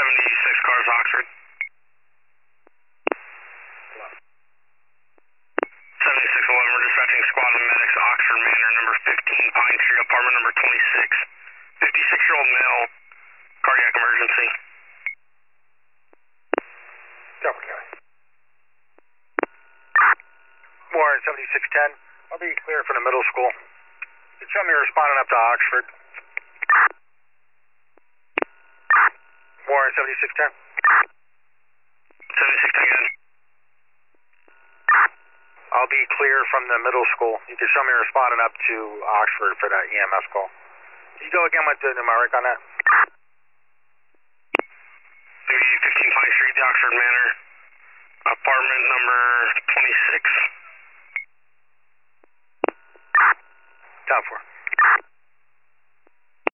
76 cars, Oxford. 7611, we're dispatching squad and medics, Oxford Manor, number 15 Pine Street, apartment number 26. 56-year-old male, cardiac emergency. Delaware County. Warren 7610, I'll be clear from the middle school. You show me you're responding up to Oxford. Warren 7610. 7610 again. I'll be clear from the middle school. You can show me you're responding up to Oxford for that EMS call. Can you go again with the numeric on that? 15 Pine Street, the Oxford Manor, apartment number 26. Down 4.